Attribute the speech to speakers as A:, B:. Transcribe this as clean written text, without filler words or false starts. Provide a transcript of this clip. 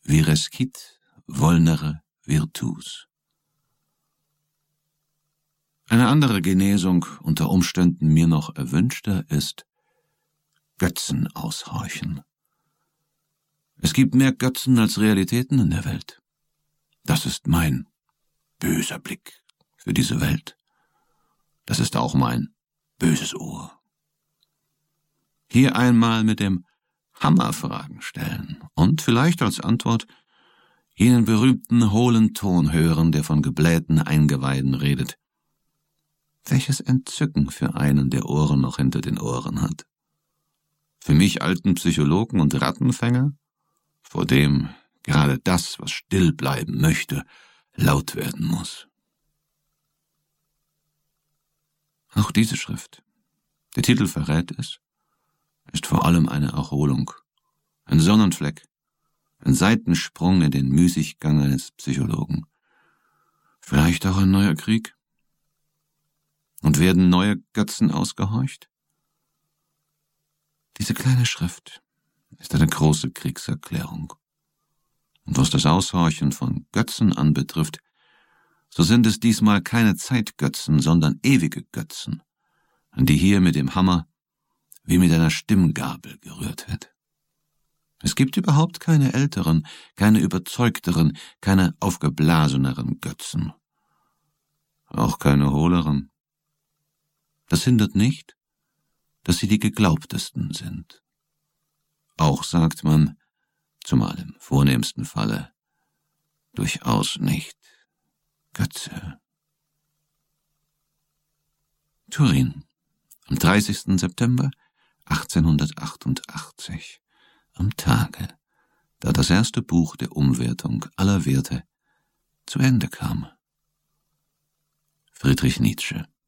A: virescit vulnere virtus. Eine andere Genesung, unter Umständen mir noch erwünschter, ist Götzen aushorchen. Es gibt mehr Götzen als Realitäten in der Welt. Das ist mein böser Blick für diese Welt. Das ist auch mein böses Ohr. Hier einmal mit dem Hammer Fragen stellen und vielleicht als Antwort jenen berühmten hohlen Ton hören, der von geblähten Eingeweiden redet. Welches Entzücken für einen, der Ohren noch hinter den Ohren hat. Für mich alten Psychologen und Rattenfänger, vor dem gerade das, was still bleiben möchte, laut werden muss. Auch diese Schrift, der Titel verrät es, ist vor allem eine Erholung, ein Sonnenfleck, ein Seitensprung in den Müßiggang eines Psychologen. Vielleicht auch ein neuer Krieg? Und werden neue Götzen ausgehorcht? Diese kleine Schrift ist eine große Kriegserklärung. Und was das Aushorchen von Götzen anbetrifft, so sind es diesmal keine Zeitgötzen, sondern ewige Götzen, an die hier mit dem Hammer wie mit einer Stimmgabel gerührt wird. Es gibt überhaupt keine älteren, keine überzeugteren, keine aufgeblaseneren Götzen. Auch keine hohleren. Das hindert nicht, dass sie die geglaubtesten sind. Auch sagt man, zumal im vornehmsten Falle, durchaus nicht Götze. Turin, am 30. September 1888, am Tage, da das erste Buch der Umwertung aller Werte zu Ende kam. Friedrich Nietzsche.